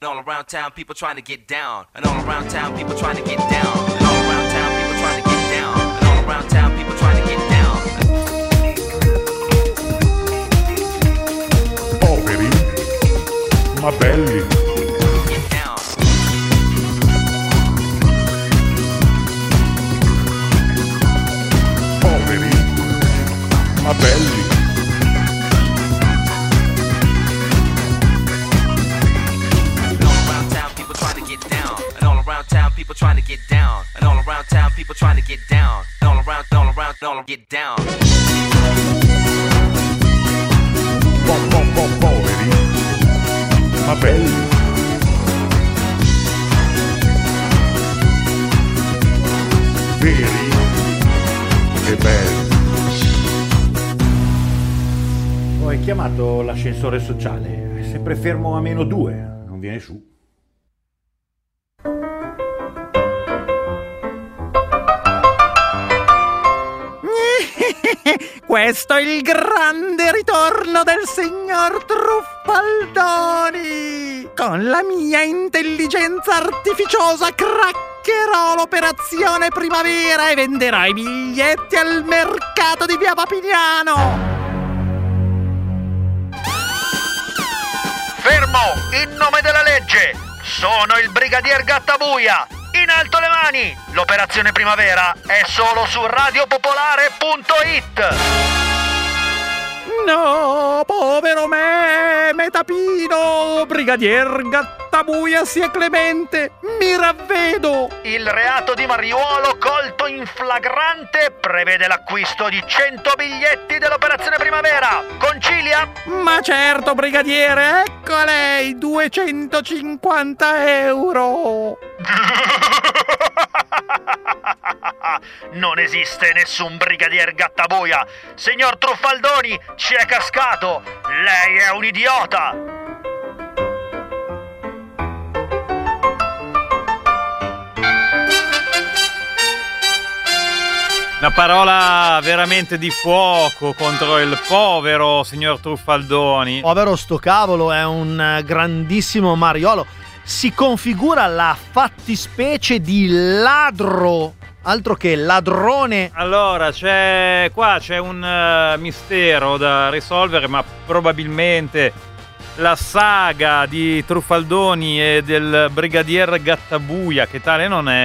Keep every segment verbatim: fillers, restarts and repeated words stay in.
And all around town, people trying to get down. And all around town, people trying to get down. And all around town, people trying to get down. And all around town, people trying to get down. Poveri, ma belli. Get down. Poveri, ma belli. People trying to get down, and all around town, people trying to get down, and all around, all around, all around, get down. Po, po, po, poveri, ma belli. Veri e belli. Ho chiamato l'ascensore sociale, è sempre fermo a meno due, non viene su. Questo è il grande ritorno del signor Truffaldoni! Con la mia intelligenza artificiosa craccherò l'operazione primavera e venderò i biglietti al mercato di Via Papignano! Fermo! In nome della legge! Sono il brigadier Gattabuia! In alto le mani! L'operazione primavera è solo su radiopopolare punto it! No, povero me, Metapino, brigadier Gattabuia sia clemente, mi ravvedo! Il reato di mariuolo colto in flagrante prevede l'acquisto di cento biglietti dell'operazione primavera. Concilia? Ma certo, brigadiere, ecco a lei, duecentocinquanta euro! Non esiste nessun brigadier Gattabuia. Signor Truffaldoni, ci è cascato. Lei è un idiota. Una parola veramente di fuoco contro il povero signor Truffaldoni. Povero sto cavolo, è un grandissimo mariolo. Si configura la fattispecie di ladro, altro che ladrone. Allora, c'è qua c'è un uh, mistero da risolvere, ma probabilmente la saga di Truffaldoni e del brigadier Gattabuia, che tale non è,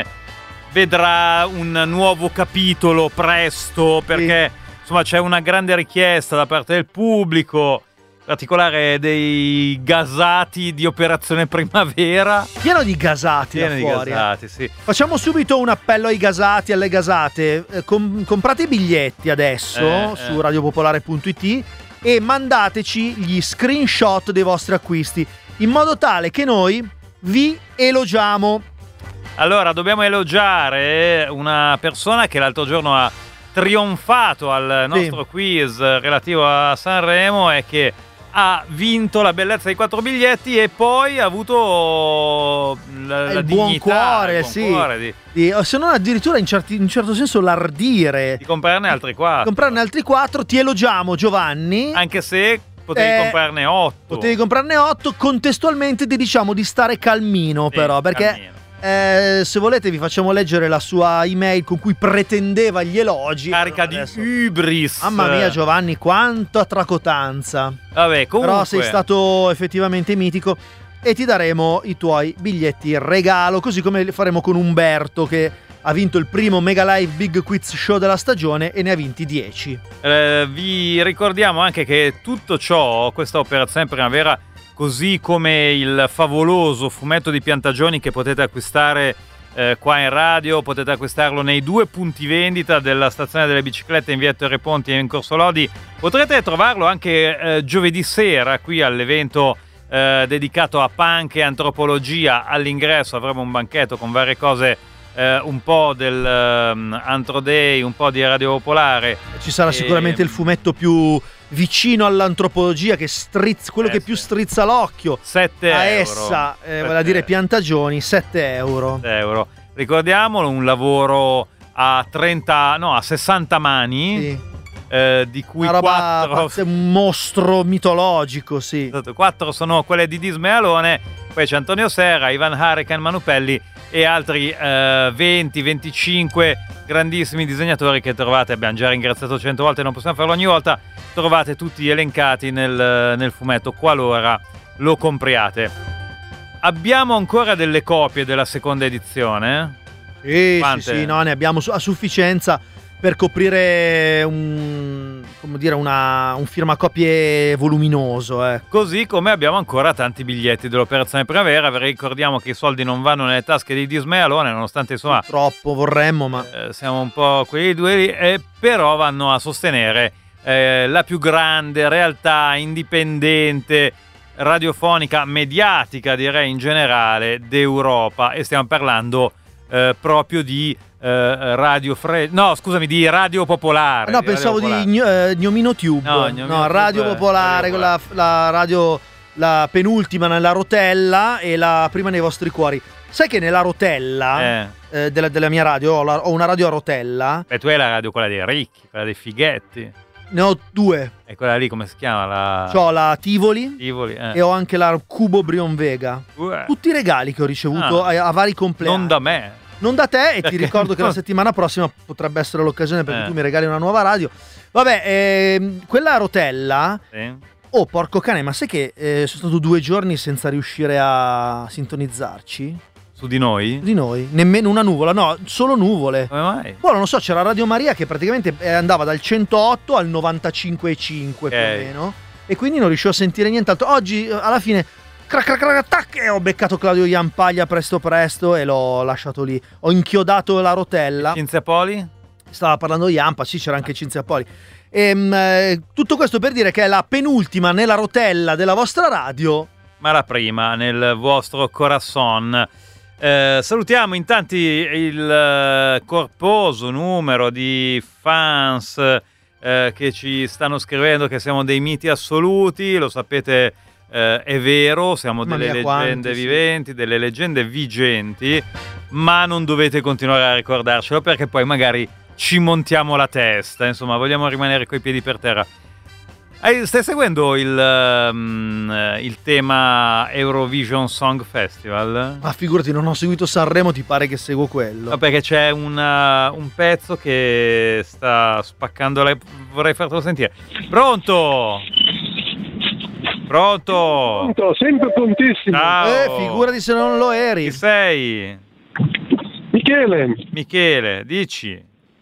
vedrà un nuovo capitolo presto, perché sì, insomma c'è una grande richiesta da parte del pubblico, in particolare dei gasati di Operazione Primavera. Pieno di gasati Pieno da di fuori. gasati, sì. Facciamo subito un appello ai gasati, alle gasate. Eh, com- comprate i biglietti adesso Eh, su eh. radiopopolare punto it e mandateci gli screenshot dei vostri acquisti, in modo tale che noi vi elogiamo. Allora, dobbiamo elogiare una persona che l'altro giorno ha trionfato al nostro sì. quiz relativo a Sanremo e che ha vinto la bellezza dei quattro biglietti e poi ha avuto la, la il buon dignità, cuore, il buon sì. cuore di, di, se non addirittura in, certi, in certo senso l'ardire di comprarne altri quattro. Comprarne altri quattro, ti elogiamo Giovanni. Anche se potevi eh, comprarne otto. Potevi comprarne otto, contestualmente ti diciamo di stare calmino sì, però, perché... Calmino. Eh, se volete vi facciamo leggere la sua email con cui pretendeva gli elogi. Carica di hybris. Mamma mia Giovanni, quanta tracotanza. Vabbè, comunque però sei stato effettivamente mitico e ti daremo i tuoi biglietti regalo, così come faremo con Umberto, che ha vinto il primo Mega Live Big Quiz Show della stagione e ne ha vinti dieci. eh, Vi ricordiamo anche che tutto ciò, questa operazione primavera, così come il favoloso fumetto di Piantagioni che potete acquistare eh, qua in radio, potete acquistarlo nei due punti vendita della stazione delle biciclette in via Ettore Ponti e in Corso Lodi. Potrete trovarlo anche eh, giovedì sera qui all'evento eh, dedicato a punk e antropologia. All'ingresso avremo un banchetto con varie cose, eh, un po' del um, Antro Day, un po' di Radio Popolare. Ci sarà e... sicuramente il fumetto più vicino all'antropologia, che strizza, quello eh, che sì. più strizza l'occhio sette a euro. essa, eh, vale a dire Piantagioni, sette euro. sette euro. Ricordiamolo, un lavoro a trenta, no, a sessanta mani, sì. eh, di cui una roba quattro pazza, un mostro mitologico, sì. quattro sono quelle di Disme Alone poi c'è Antonio Serra, Ivan Hurricane, Manupelli e altri eh, venti venticinque grandissimi disegnatori che trovate, abbiamo già ringraziato cento volte, non possiamo farlo ogni volta, trovate tutti elencati nel, nel fumetto qualora lo compriate. Abbiamo ancora delle copie della seconda edizione? Sì, Quante? sì, sì, no, ne abbiamo a sufficienza per coprire un, come dire, una, un firmacopie voluminoso. Eh. Così come abbiamo ancora tanti biglietti dell'Operazione Primavera. Vi ricordiamo che i soldi non vanno nelle tasche di Dismealone, nonostante insomma Troppo vorremmo, ma eh, siamo un po' quelli due lì, eh, però vanno a sostenere eh, la più grande realtà indipendente, radiofonica, mediatica direi in generale, d'Europa, e stiamo parlando eh, proprio di eh, Radio Fre- no scusami di Radio Popolare. no, di pensavo Radio di Gno- eh, Gnomino Tube. No, Gnomino no, Radio Tube, Popolare, Radio quella la radio, la penultima nella rotella e la prima nei vostri cuori. Sai che nella rotella Eh. eh, della, della mia radio ho, la- ho una radio a rotella, E tu hai la radio, quella dei ricchi, quella dei fighetti, ne ho due. e quella lì come si chiama? La Ho la Tivoli Tivoli, eh. e ho anche la Cubo Brion Vega. Uè. Tutti i regali che ho ricevuto Ah. a, a vari compleanni. Non da me. Non da te, e ti Perché ricordo che no. la settimana prossima potrebbe essere l'occasione perché Eh. tu mi regali una nuova radio. Vabbè, ehm, quella a rotella. Sì. Oh, porco cane, ma sai che eh, sono stato due giorni senza riuscire a sintonizzarci? Su di noi? Di noi? Nemmeno una nuvola, no, solo nuvole. Come mai? Poi non lo so, c'era Radio Maria che praticamente eh, andava dal centootto al novantacinque virgola cinque più o Ok. meno. E quindi non riuscivo a sentire nient'altro. Oggi, eh, alla fine, crac crac crac tac, e ho beccato Claudio Iampaglia presto presto e l'ho lasciato lì. Ho inchiodato la rotella. Cinzia Poli? Stava parlando Iampa, sì, c'era anche Cinzia Poli. Ehm, eh, tutto questo per dire che è la penultima nella rotella della vostra radio. Ma la prima nel vostro corazon. Eh, salutiamo in tanti il eh, corposo numero di fans eh, che ci stanno scrivendo che siamo dei miti assoluti, lo sapete, eh, è vero, siamo Mamma delle mia, leggende quanti, sì. viventi, delle leggende vigenti, ma non dovete continuare a ricordarcelo perché poi magari ci montiamo la testa, insomma vogliamo rimanere coi piedi per terra. Hai- Stai seguendo il, ehm, il tema Eurovision Song Festival? Ma figurati, non ho seguito Sanremo, ti pare che seguo quello? No, perché c'è una- un pezzo che sta spaccando la... vorrei fartelo sentire. Pronto? Pronto? Pronto, sempre prontissimo. Ciao. Eh, figurati se non lo eri. Chi sei? Michele, Michele, dici.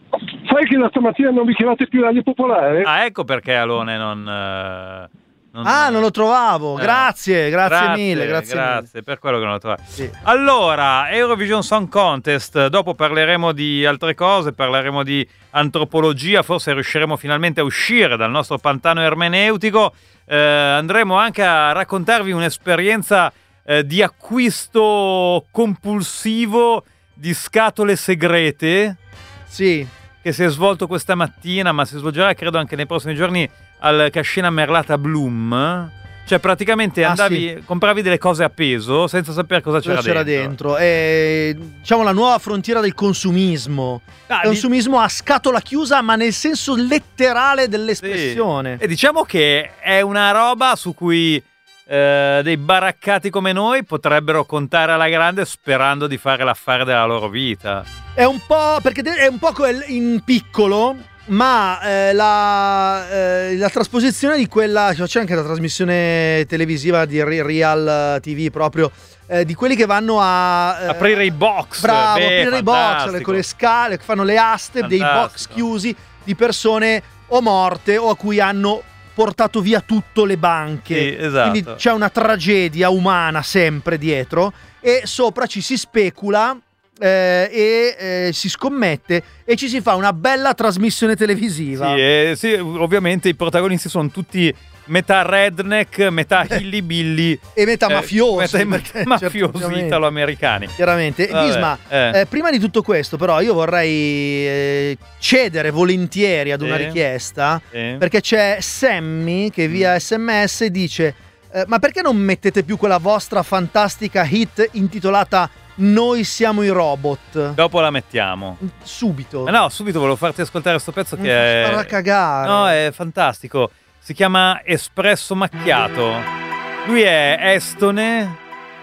sai che da stamattina non vi chiamate più Radio Popolare? Ah, ecco perché Alone non... eh, non- Ah, non lo trovavo. Eh. Grazie, grazie, mille, grazie, grazie, per quello che non lo trovo. Sì. Allora, Eurovision Song Contest, dopo parleremo di altre cose, parleremo di antropologia, forse riusciremo finalmente a uscire dal nostro pantano ermeneutico, eh, andremo anche a raccontarvi un'esperienza eh, di acquisto compulsivo di scatole segrete Sì. che si è svolto questa mattina, ma si svolgerà credo anche nei prossimi giorni al Cascina Merlata Bloom. Cioè praticamente Ah, andavi, compravi delle cose a peso senza sapere cosa c'era, Cosa c'era dentro. dentro? È, diciamo, la nuova frontiera del consumismo. Ah, di- Consumismo a scatola chiusa, ma nel senso letterale dell'espressione. E diciamo che è una roba su cui eh, dei baraccati come noi potrebbero contare alla grande sperando di fare l'affare della loro vita. È un po', perché è un po' quel- in piccolo, ma eh, la, eh, la trasposizione di quella, cioè c'è anche la trasmissione televisiva di Re- Real T V proprio, eh, di quelli che vanno a eh, Aprire i box. bravo, beh, aprire i box, fantastico. le- con le scale, che fanno le aste dei box Fantastico. chiusi di persone o morte o a cui hanno portato via tutto le banche. Sì, esatto. Quindi c'è una tragedia umana sempre dietro e sopra ci si specula eh, e eh, si scommette e ci si fa una bella trasmissione televisiva. Sì, eh, sì, ovviamente i protagonisti sono tutti metà redneck, metà hillybilly E metà mafiosi, metà, perché, metà mafiosi certamente. italo-americani. Chiaramente. Vabbè, Disma, eh. eh, prima di tutto questo però io vorrei eh, cedere volentieri ad una Sì. richiesta, Sì. perché c'è Sammy che via sms dice eh, ma perché non mettete più quella vostra fantastica hit intitolata Noi siamo i robot? Dopo la mettiamo. Subito. Ma no, subito volevo farti ascoltare questo pezzo Non che ti è... farà cagare. No, è fantastico. Si chiama Espresso Macchiato. Lui è estone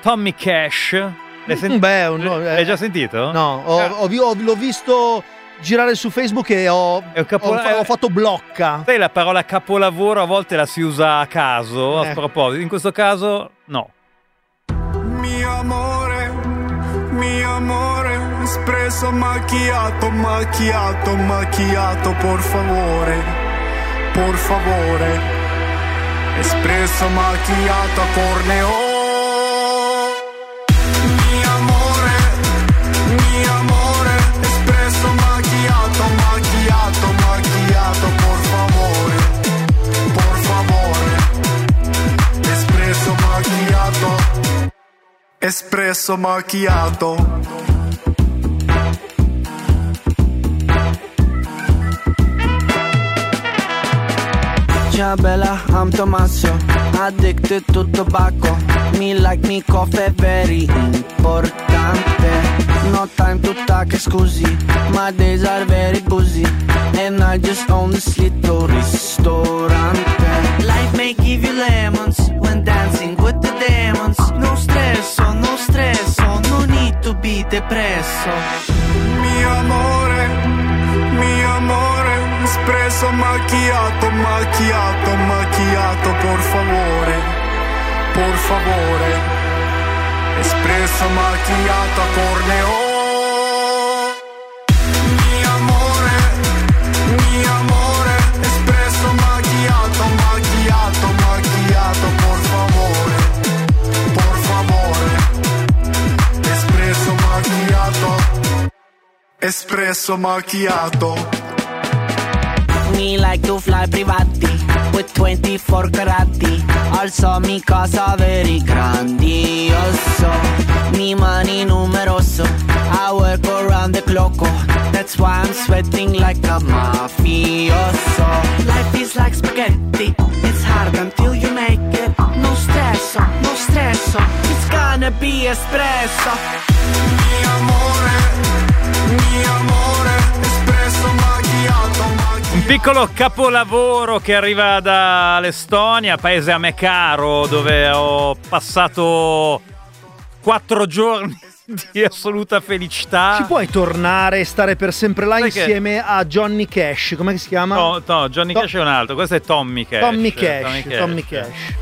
Tommy Cash. L'hai, sent- Beh, un- eh, L'hai già sentito? No, ho, ho, vi- ho- l'ho visto girare su Facebook e ho, È un capola- ho, fa- ho fatto blocca. Sai, la parola capolavoro a volte la si usa a caso, Eh. a proposito. In questo caso, no. Mi amore, mi amore, espresso macchiato, macchiato, macchiato, por favore, por favore, espresso macchiato a corneo. Mi amore, mi amore, espresso macchiato, macchiato, macchiato, por favore, por favore, espresso macchiato. Espresso macchiato. Ciao bella, I'm Tommaso, addicted to tobacco. Me like me coffee very importante. No time to talk, scusi, my days are very busy. And I just own this little ristorante. Life may give you lemons when dancing with the demons. No stresso, no stresso, no need to be depresso. Mi amore, mi amore, espresso macchiato, macchiato, macchiato, por favore, por favore, espresso macchiato a corneo. Mi amore, mi amore, espresso macchiato, macchiato, macchiato, por favore, por favore, espresso macchiato, espresso macchiato. Me like to fly privati with twenty-four carati. Also mi casa very grandioso. Mi money numeroso. I work around the clock. That's why I'm sweating like a mafioso. Life is like spaghetti. It's hard until you make it. No stress, no stress. It's gonna be espresso. Mi amore, mi amore, espresso macchiato, macchiato. Un piccolo capolavoro che arriva dall'Estonia, paese a me caro, dove ho passato quattro giorni di assoluta felicità. Ci puoi tornare e stare per sempre là Sai che- insieme a Johnny Cash? Come si chiama? No, no, Johnny To- Cash è un altro, questo è Tommy Cash. Tommy Cash. Tommy Cash.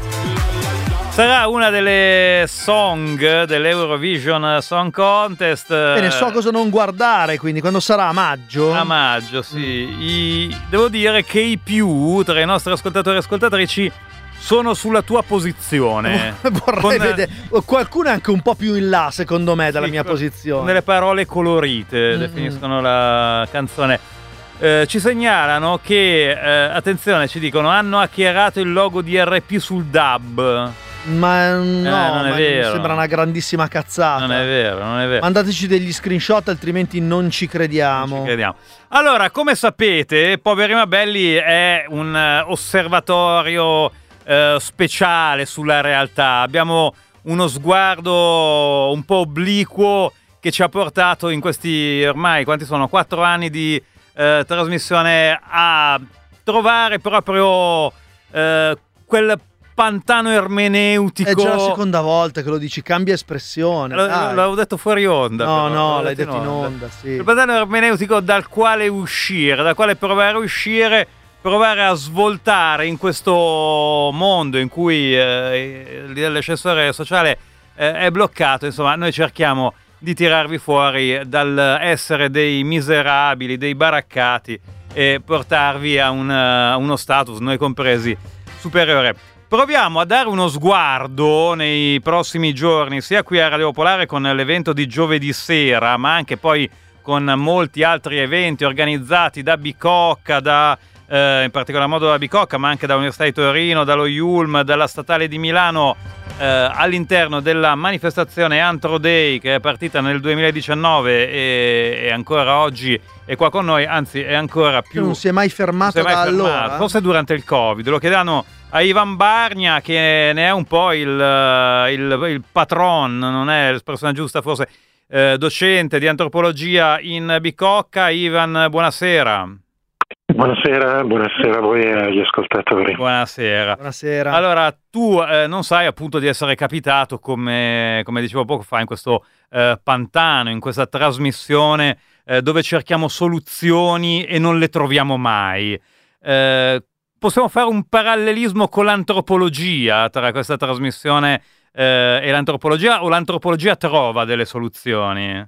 Sarà una delle song dell'Eurovision Song Contest. E ne so cosa non guardare, quindi quando sarà a maggio. A maggio, sì. I- devo dire che i più tra i nostri ascoltatori e ascoltatrici sono sulla tua posizione. Vorrei Con- vedere qualcuno è anche un po' più in là, secondo me, dalla Sì, mia con- posizione. con delle parole colorite Mm-mm. definiscono la canzone. Eh, ci segnalano che, eh, attenzione, ci dicono, hanno hackerato il logo di R P sul D A B. Ma no, non è ma mi vero. sembra una grandissima cazzata. Non è vero, non è vero. Mandateci degli screenshot, altrimenti non ci crediamo. Ci crediamo. Allora, come sapete, Poveri ma Belli è un eh, osservatorio eh, speciale sulla realtà. Abbiamo uno sguardo un po' obliquo che ci ha portato in questi ormai, quanti sono? Quattro anni di eh, trasmissione a trovare proprio eh, quel pantano ermeneutico. È già la seconda volta che lo dici, cambia espressione. L- dai. L'avevo detto fuori onda. No, però, no, l'ho l'hai detto in onda, sì. Il pantano ermeneutico dal quale uscire, dal quale provare a uscire, provare a svoltare in questo mondo in cui eh, l'ascensore sociale eh, è bloccato. Insomma, noi cerchiamo di tirarvi fuori dal essere dei miserabili, dei baraccati e portarvi a un, a uno status, noi compresi, superiore. Proviamo a dare uno sguardo nei prossimi giorni, sia qui a Radio Popolare con l'evento di giovedì sera, ma anche poi con molti altri eventi organizzati da Bicocca, da, eh, in particolar modo da Bicocca, ma anche dall'Università di Torino, dallo I U L M, dalla Statale di Milano, eh, all'interno della manifestazione Antro Day, che è partita nel duemiladiciannove e, e ancora oggi è qua con noi, anzi è ancora più... Non si è mai fermato non si è mai da fermato, allora. forse durante il Covid. Lo chiedano a Ivan Bargna, che ne è un po' il, il, il patron, non è l'espressione giusta forse, eh, docente di antropologia in Bicocca. Ivan, buonasera. Buonasera, buonasera a voi e agli ascoltatori. Buonasera. Buonasera. Allora, tu eh, non sai appunto di essere capitato, come, come dicevo poco fa, in questo eh, pantano, in questa trasmissione eh, dove cerchiamo soluzioni e non le troviamo mai. Eh, possiamo fare un parallelismo con l'antropologia tra questa trasmissione eh, e l'antropologia, o l'antropologia trova delle soluzioni?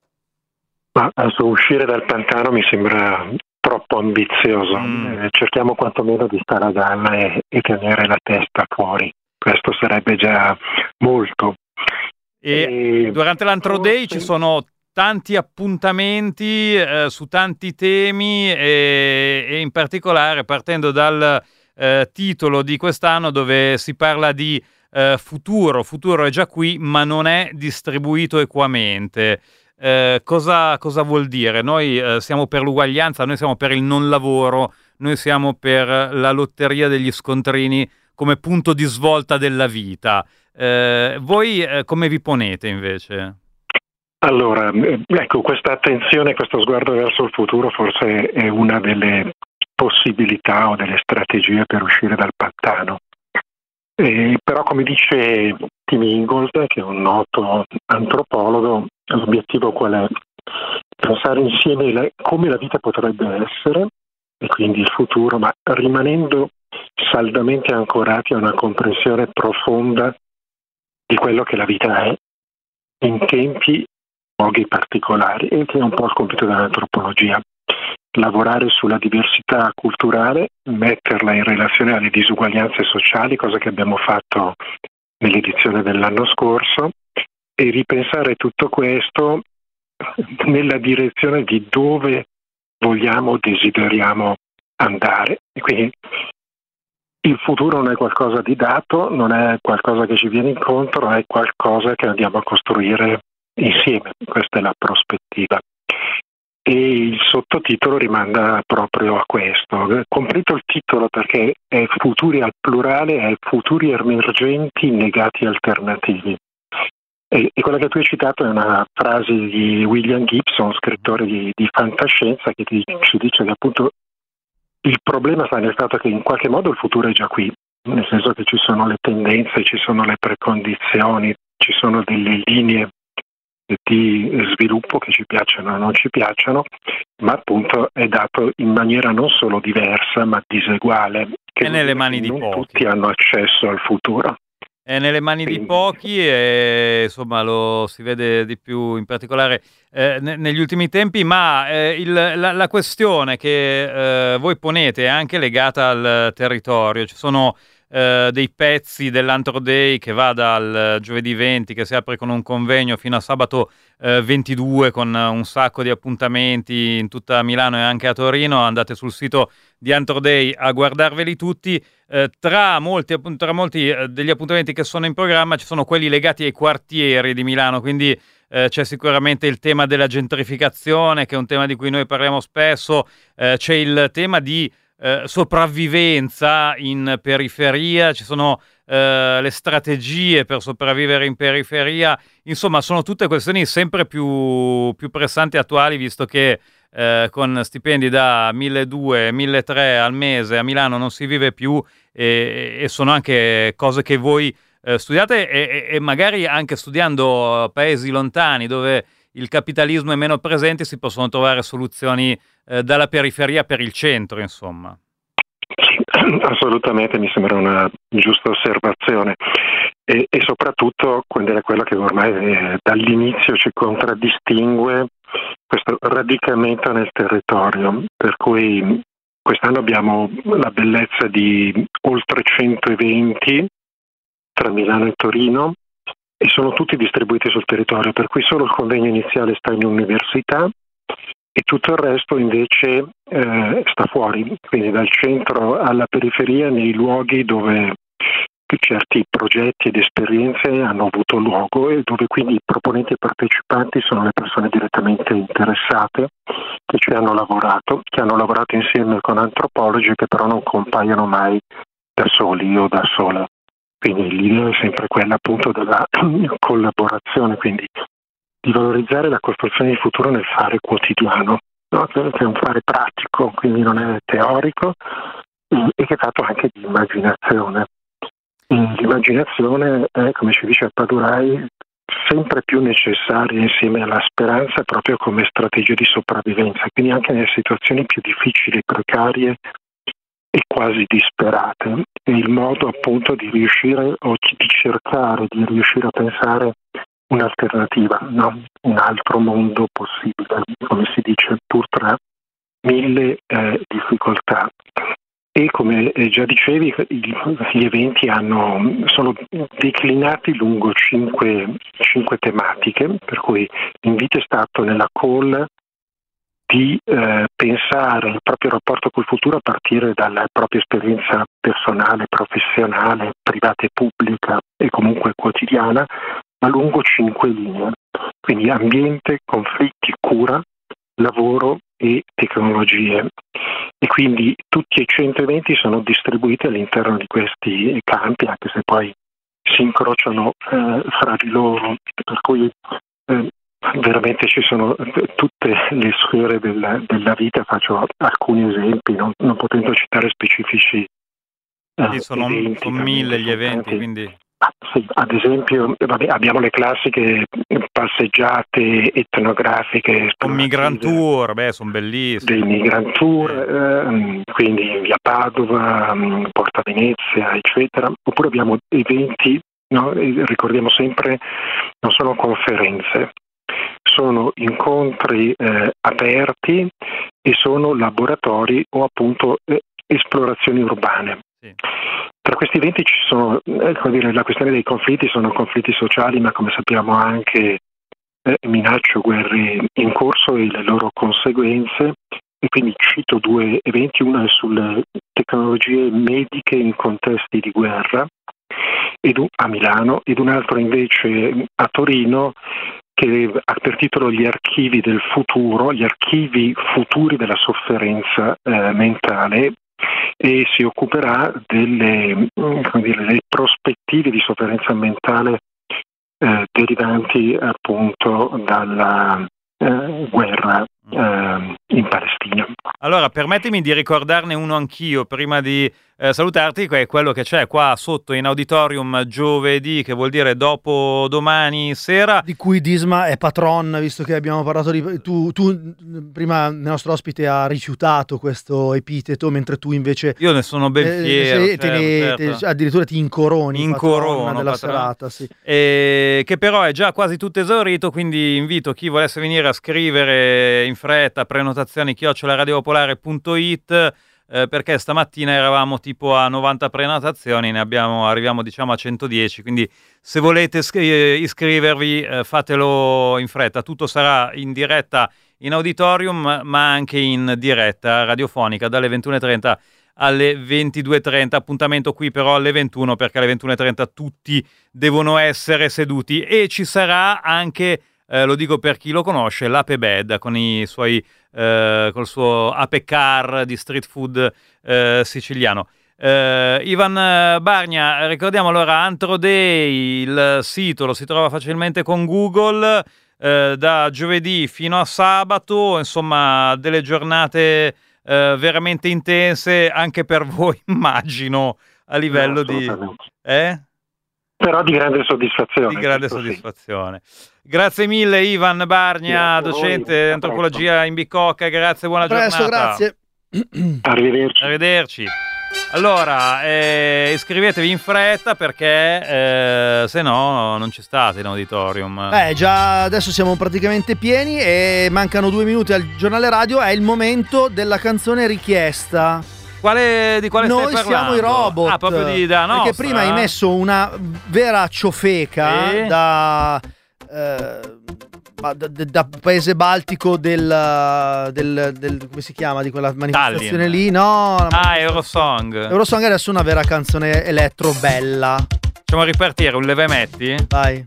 Ma adesso uscire dal pantano mi sembra troppo ambizioso. Mm. Eh, cerchiamo quantomeno di stare a galla e, e tenere la testa fuori. Questo sarebbe già molto. E, e durante l'Antro Day ci sono tanti appuntamenti eh, su tanti temi e, e in particolare partendo dal eh, titolo di quest'anno dove si parla di eh, futuro. Futuro è già qui ma non è distribuito equamente. Eh, cosa, cosa vuol dire? Noi eh, siamo per l'uguaglianza, noi siamo per il non lavoro, noi siamo per la lotteria degli scontrini come punto di svolta della vita. Eh, voi eh, come vi ponete invece? Allora, ecco, questa attenzione, questo sguardo verso il futuro forse è una delle possibilità o delle strategie per uscire dal pantano. Eh, però come dice Tim Ingold, che è un noto antropologo, l'obiettivo qual è? Pensare insieme la, come la vita potrebbe essere, e quindi il futuro, ma rimanendo saldamente ancorati a una comprensione profonda di quello che la vita è, in tempi, luoghi particolari, e che è un po' il compito dell'antropologia. Lavorare sulla diversità culturale, metterla in relazione alle disuguaglianze sociali, cosa che abbiamo fatto nell'edizione dell'anno scorso, e ripensare tutto questo nella direzione di dove vogliamo, desideriamo andare. E quindi il futuro non è qualcosa di dato, non è qualcosa che ci viene incontro, è qualcosa che andiamo a costruire insieme. Questa è la prospettiva. E il sottotitolo rimanda proprio a questo. Completo il titolo perché è futuri al plurale, è futuri emergenti negati alternativi. E, e quella che tu hai citato è una frase di William Gibson, scrittore di, di fantascienza, che ti, ci dice che appunto il problema sta nel fatto che in qualche modo il futuro è già qui, nel senso che ci sono le tendenze, ci sono le precondizioni, ci sono delle linee di sviluppo che ci piacciono o non ci piacciono, ma appunto è dato in maniera non solo diversa ma diseguale. È nelle mani di non pochi. Tutti hanno accesso al futuro. È nelle mani di pochi e insomma lo si vede di più in particolare eh, ne- negli ultimi tempi, ma eh, il, la, la questione che eh, voi ponete è anche legata al territorio. Ci sono eh, dei pezzi dell'Antro Day che va dal giovedì venti, che si apre con un convegno, fino a sabato eh, ventidue, con un sacco di appuntamenti in tutta Milano e anche a Torino. Andate sul sito di Antro Day a guardarveli tutti. Eh, tra molti, tra molti eh, degli appuntamenti che sono in programma ci sono quelli legati ai quartieri di Milano, quindi eh, c'è sicuramente il tema della gentrificazione, che è un tema di cui noi parliamo spesso, eh, c'è il tema di eh, sopravvivenza in periferia, ci sono eh, le strategie per sopravvivere in periferia, insomma sono tutte questioni sempre più, più pressanti e attuali, visto che Eh, con stipendi da milleduecento milletrecento al mese a Milano non si vive più, e, e sono anche cose che voi eh, studiate e, e magari anche studiando paesi lontani dove il capitalismo è meno presente si possono trovare soluzioni eh, dalla periferia per il centro, insomma. Assolutamente, mi sembra una giusta osservazione e, e soprattutto quando è quello che ormai eh, dall'inizio ci contraddistingue, questo radicamento nel territorio, per cui quest'anno abbiamo la bellezza di oltre cento eventi tra Milano e Torino e sono tutti distribuiti sul territorio, per cui solo il convegno iniziale sta in università e tutto il resto invece eh, sta fuori, quindi dal centro alla periferia, nei luoghi dove certi progetti ed esperienze hanno avuto luogo e dove quindi i proponenti e partecipanti sono le persone direttamente interessate che ci hanno lavorato, che hanno lavorato insieme con antropologi che però non compaiono mai da soli o da sole. Quindi l'idea è sempre quella appunto della collaborazione, quindi di valorizzare la costruzione di futuro nel fare quotidiano, no? che, che è un fare pratico, quindi non è teorico, e, e che è fatto anche di immaginazione. E l'immaginazione è, come ci dice Padurai, sempre più necessaria insieme alla speranza proprio come strategia di sopravvivenza, quindi anche nelle situazioni più difficili, precarie e quasi disperate. È il modo appunto di riuscire o di cercare di riuscire a pensare un'alternativa, no? Un altro mondo possibile, come si dice, pur tra mille eh, difficoltà. E come già dicevi, gli eventi hanno, sono declinati lungo cinque, cinque tematiche, per cui l'invito è stato nella call di eh, pensare il proprio rapporto col futuro a partire dalla propria esperienza personale, professionale, privata e pubblica e comunque quotidiana, ma lungo cinque linee. Quindi ambiente, conflitti, cura, lavoro e tecnologie. E quindi tutti e cento eventi sono distribuiti all'interno di questi campi, anche se poi si incrociano eh, fra di loro, per cui eh, veramente ci sono tutte le sfere della, della vita. Faccio alcuni esempi, non, non potendo citare specifici eh, sì, sono, eventi, sono mille gli eventi, tanti. Quindi... Ah, sì, ad esempio vabbè, abbiamo le classiche passeggiate etnografiche, un migrant tour, beh, sono bellissimi. Dei migrant tour, eh, quindi via Padova, Porta Venezia, eccetera. Oppure abbiamo eventi, no? Ricordiamo sempre, non sono conferenze, sono incontri eh, aperti e sono laboratori o appunto eh, esplorazioni urbane. Sì. Tra questi eventi ci sono, eh, come dire, la questione dei conflitti, sono conflitti sociali, ma come sappiamo anche eh, minacce o guerre in corso e le loro conseguenze. E quindi cito due eventi, uno è sulle tecnologie mediche in contesti di guerra ed un, a Milano, ed un altro invece a Torino, che ha per titolo Gli archivi del futuro, gli archivi futuri della sofferenza eh, mentale, e si occuperà delle, come dire, delle prospettive di sofferenza mentale eh, derivanti appunto dalla eh, guerra eh, in Palestina. Allora, permettimi di ricordarne uno anch'io prima di eh, salutarti, che è quello che c'è qua sotto in auditorium giovedì, che vuol dire dopo domani sera. Di cui Disma è patron, visto che abbiamo parlato di... Tu, tu prima il nostro ospite ha rifiutato questo epiteto, mentre tu invece... Io ne sono ben eh, fiero. Se, te certo, ne, certo. Te, addirittura ti incoroni, Incorono della patrono. serata. Sì. E che però è già quasi tutto esaurito, quindi invito chi volesse venire a scrivere in fretta prenotazioni chiocciola radiopopolare punto it, eh, perché stamattina eravamo tipo a novanta prenotazioni, ne abbiamo, arriviamo diciamo a centodieci, quindi se volete scri- iscrivervi eh, fatelo in fretta. Tutto sarà in diretta in auditorium, ma anche in diretta radiofonica dalle ventuno e trenta alle ventidue e trenta. Appuntamento qui però alle ventuno, perché alle ventuno e trenta tutti devono essere seduti, e ci sarà anche, eh, lo dico per chi lo conosce, l'Ape Bed con i suoi eh, col suo Ape Car di street food eh, siciliano. Eh, Ivan Bargna, ricordiamo allora Antro Day, il sito lo si trova facilmente con Google, eh, da giovedì fino a sabato, insomma delle giornate eh, veramente intense anche per voi, immagino, a livello no, di... Eh? Però di grande soddisfazione. Di grande soddisfazione. Sì. Grazie mille Ivan Bargna, grazie docente di antropologia in Bicocca, grazie, buona Presto, giornata. Grazie. Arrivederci. Arrivederci. Allora, eh, iscrivetevi in fretta, perché eh, se no non ci state in auditorium. Beh, già adesso siamo praticamente pieni e mancano due minuti al giornale radio, è il momento della canzone richiesta. Quale, di quale Noi stai parlando? Siamo i robot. Ah, proprio di da nostra. Perché prima hai messo una vera ciofeca e? da, eh, da, da paese baltico del, del, del come si chiama, di quella manifestazione Tallinn. lì, no? Ah, Eurosong. Eurosong è adesso una vera canzone elettro bella. Facciamo ripartire un leve metti? Vai.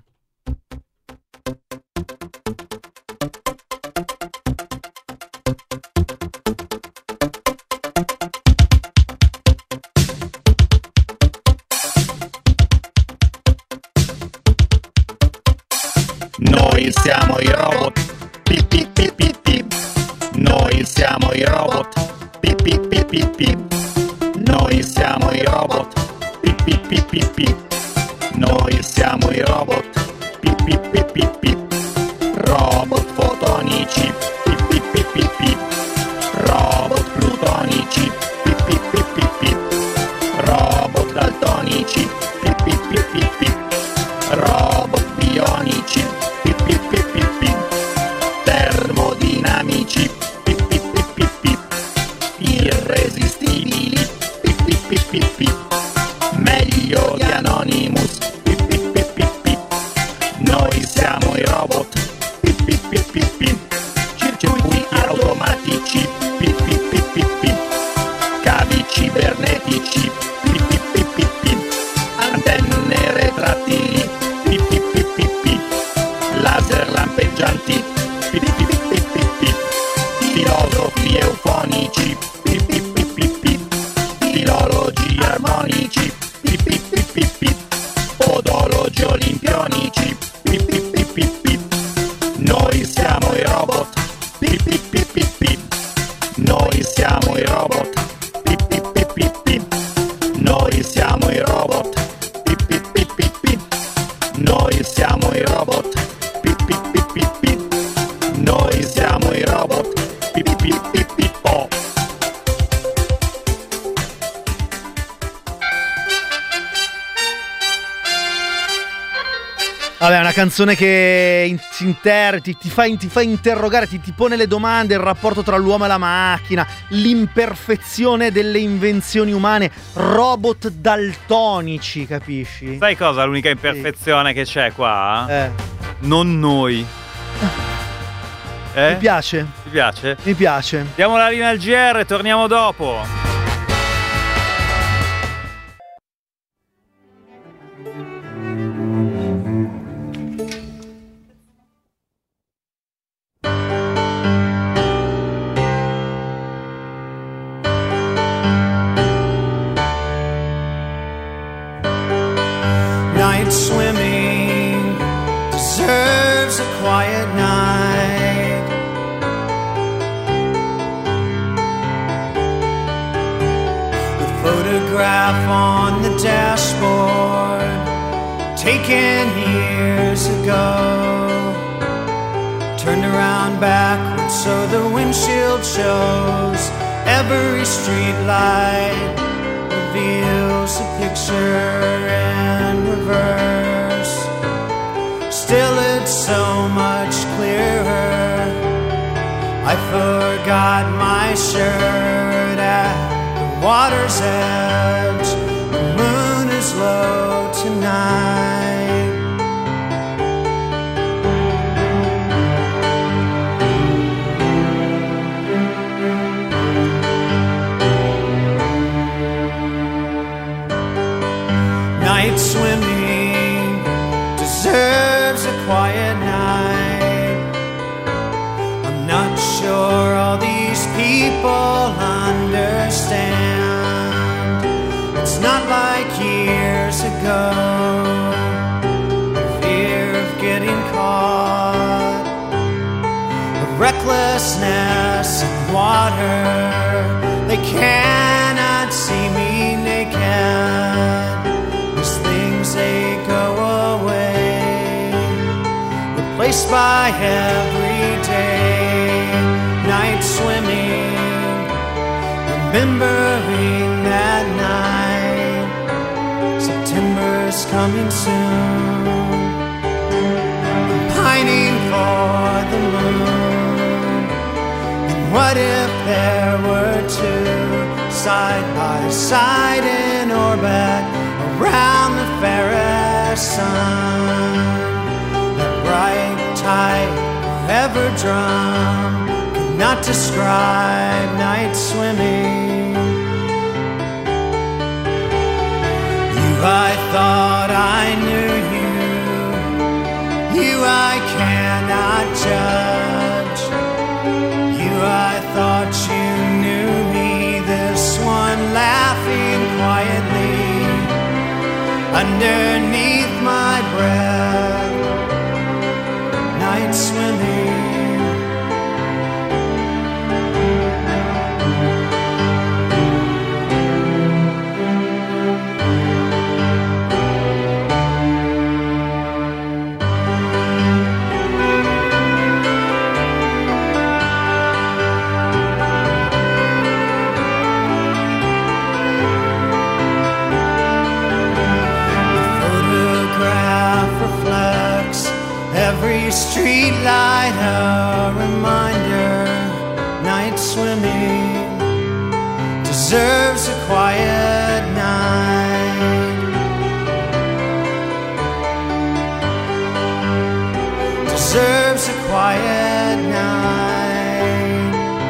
Noi siamo i robot. Pi, pi, pi, pi, pi. Noi siamo i robot. Pip pip pip pip pip. Noi siamo i robot. Pip pip pip pip pip. Noi siamo i robot. Pip pip pip pip pip. Robot fotonici. Pip pip pip pip pip. Robot plutonici. Pip pip pip pip pip. Robot daltonici. Pip pip pip pip pip. Robot bionici. Pip pip pip pip pip. Termodinamici. Pip pip pip pip pip. Irresistibili. Pip pip pip pip pip. Meglio di Anonymous. Pip pip pip pip pip. Noi siamo i robot. Pip pip pip pip pip. Circuiti automatici. Pip pip pip pip pip. Cavi cibernetici. Pip pip pip pip pip. Antenne retrattili. Pip pip pip pip pip. Laser lampeggianti. Pip pip pip pip pip pip. Filosofi eufonici. Pip pip pip pip pip. Filologi armonici. Pip pip pip pip pip. Podologi olimpionici. Pip pip pip pip pip. Noi siamo i robot. Pip pip pip pip pip. Noi siamo i robot. Pip pip pip pip pip. Noi siamo i robot. Pip pip pip pip pip. Noi siamo i robot. Pip pip pip pip pip. Noi siamo i robot. Pip pip pip pip oh. Vabbè, è una canzone che in- si inter- ti, ti, fa, ti fa interrogare, ti, ti pone le domande, il rapporto tra l'uomo e la macchina, l'imperfezione delle invenzioni umane, robot daltonici, capisci? Sai cosa? L'unica imperfezione che c'è qua? Eh. Non noi. Eh? Mi piace. Ti piace? Mi piace. Diamo la linea al G R e torniamo dopo. Night swimming deserves a quiet night. The photograph on the dashboard, taken years ago, turned around backwards so the windshield shows every street light reveals a picture in reverse. Still it's so much clearer. I forgot my shirt at the water's edge. The moon is low tonight. Night swimming deserves a quiet night. I'm not sure all these people understand. It's not like years ago, the fear of getting caught, the recklessness in water. They cannot see me naked. They go away, replaced by everyday night swimming, remembering that night. September's coming soon. I'm pining for the moon. And what if there were two side by side in orbit around the fairest sun? That bright, tight, forever drum cannot describe night swimming. You, I thought I knew you. You, I cannot judge. You, I thought you knew me. This one laughing quietly underneath my breath, night swimming. Every street light a reminder, night swimming deserves a quiet night. Deserves a quiet night.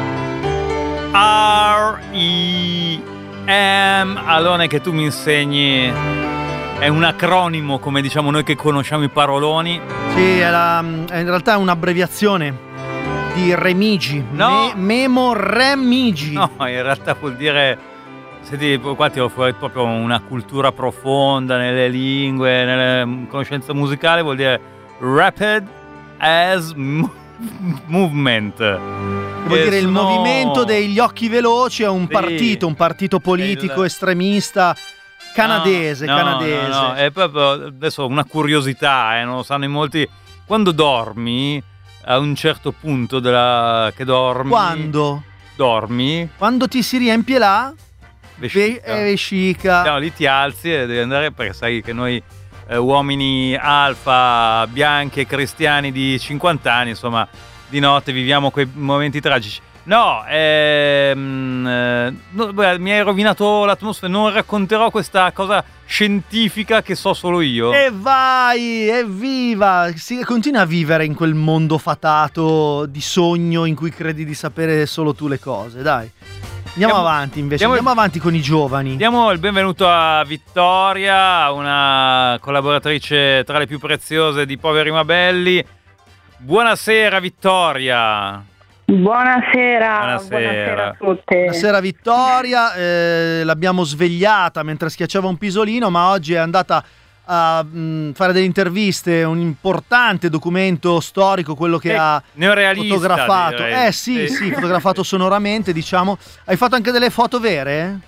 R E M Alone, che tu mi insegni, è un acronimo, come diciamo noi che conosciamo i paroloni. Sì, è, la, è in realtà un'abbreviazione di Remigi. No. Me, Memo Remigi. No, in realtà vuol dire, senti, qua tiro fuori proprio una cultura profonda nelle lingue, nelle conoscenze musicali, vuol dire Rapid as mo- Movement. Vuol dire il sono... movimento degli occhi veloci a un Sì. partito, un partito politico Il- estremista canadese, no, no, canadese. No, no, è proprio adesso una curiosità, eh, non lo sanno in molti. Quando dormi, a un certo punto della che dormi. Quando? Dormi. Quando ti si riempie la vescica. Ve- eh, vescica. No, lì ti alzi e devi andare, perché sai che noi eh, uomini alfa, bianchi e cristiani di cinquanta anni, insomma, di notte viviamo quei momenti tragici. No, ehm, eh, no, beh, mi hai rovinato l'atmosfera, non racconterò questa cosa scientifica che so solo io. E vai, evviva! Si, continua a vivere in quel mondo fatato di sogno in cui credi di sapere solo tu le cose, dai. Andiamo, Andiamo- avanti invece, andiamo- andiamo avanti con i giovani. Diamo il benvenuto a Vittoria, una collaboratrice tra le più preziose di Poveri ma Belli. Buonasera Vittoria. Buonasera, Buonasera. buonasera a tutti. Buonasera Vittoria, eh, l'abbiamo svegliata mentre schiacciava un pisolino, ma oggi è andata a mh, fare delle interviste, un importante documento storico, quello che Eh, ha neorealista, fotografato. direi. Eh sì, Sì. sì, fotografato sonoramente, diciamo. Hai fatto anche delle foto vere?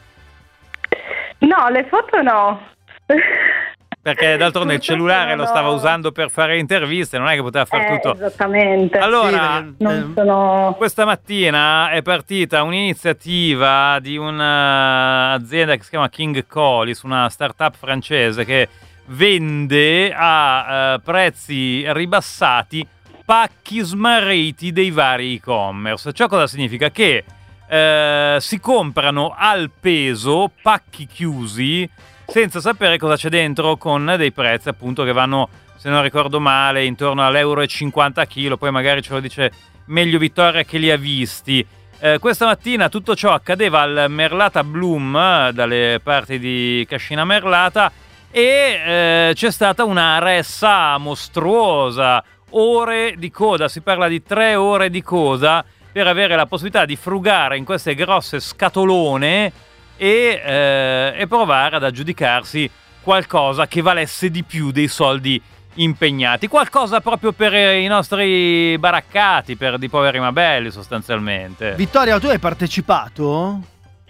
No, le foto no. Perché d'altronde il cellulare lo no. stava usando per fare interviste, non è che poteva fare Eh, tutto. esattamente. Allora, Sì, non sono... questa mattina è partita un'iniziativa di un'azienda che si chiama King Colis, una startup francese che vende a eh, prezzi ribassati pacchi smarriti dei vari e-commerce. Ciò cosa significa? Che eh, si comprano al peso pacchi chiusi senza sapere cosa c'è dentro, con dei prezzi appunto che vanno, se non ricordo male, intorno all'euro e cinquanta a chilo. Poi magari ce lo dice meglio Vittoria che li ha visti. Eh, questa mattina tutto ciò accadeva al Merlata Bloom, eh, dalle parti di Cascina Merlata, e eh, c'è stata una ressa mostruosa, ore di coda, si parla di tre ore di coda per avere la possibilità di frugare in queste grosse scatolone e, eh, e provare ad aggiudicarsi qualcosa che valesse di più dei soldi impegnati, qualcosa proprio per i nostri baraccati, per di poveri ma belli sostanzialmente. Vittoria, tu hai partecipato?